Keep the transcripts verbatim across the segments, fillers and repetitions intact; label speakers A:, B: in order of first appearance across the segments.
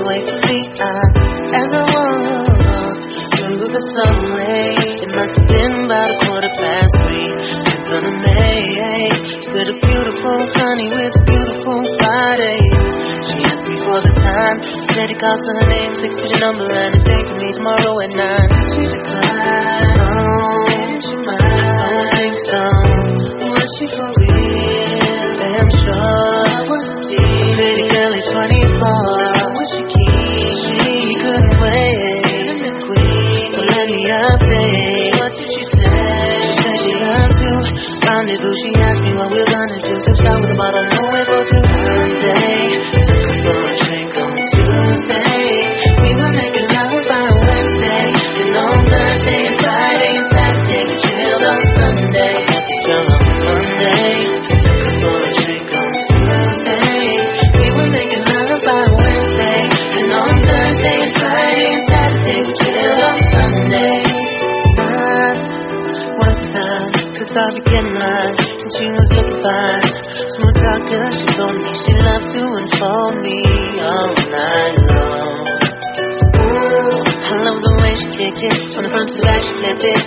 A: away from me. I, as I walked through the subway, it must have been about a quarter past three. tenth of May, with a beautiful honey with a beautiful body. She asked me for the time, said it calls her name, six-digit number, and a date to me tomorrow at nine. She declined. Oh, she might. I don't think so. Was she for real? Damn sure. Was it deep? Pretty girl is twenty-four. Was she keen? She couldn't wait. And the queen, so let me update. What did she say? She said she loved to rendezvous. She asked me what we're gonna do. So start with a bottle, no way for two. Monday, took her for a drink on Tuesday. We were making love by Wednesday, and on Thursday and Friday and Saturday we chilled on Sunday. Still on Monday, took her for a drink on Tuesday. We were making love by Wednesday, and on Thursday and Friday and Saturday we chilled on Sunday. Mine was done, cause I began mine, and she was looking fine. Smooth talker, she told me she loved to unfold me all night long. Ooh, I love the way she kicked it, from the front to the back she flipped it.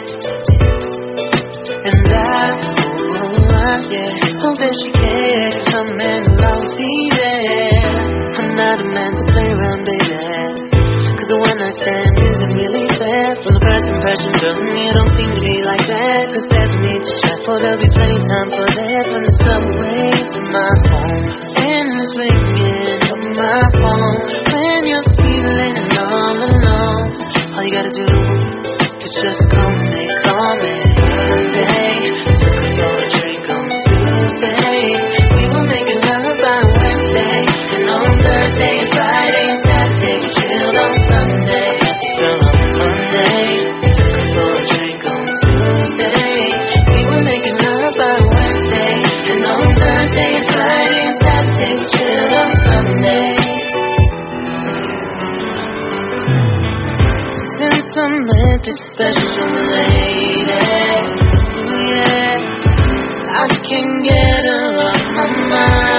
A: And I, oh, I, yeah, hope that she cares, some man will always be there. I'm not a man to play around, baby, cause the one I stand isn't really fair. From the first impression, girl, you don't seem to be like that. Cause there's a need to chat, for there'll be plenty time for that. From the subway to my home, and it's ringing up my phone. When you're feeling all alone, all you gotta do is just call me, call me. Monday, took her for a drink on Tuesday. We were making love by Wednesday, and on Thursday and Friday and Saturday we chilled on Sunday. Still on Monday, took her for a drink on Tuesday. We were making love by Wednesday, and on Thursday and Friday and Saturday we chilled on Sunday. Since I met this special lady, yeah, I can't get her off my mind.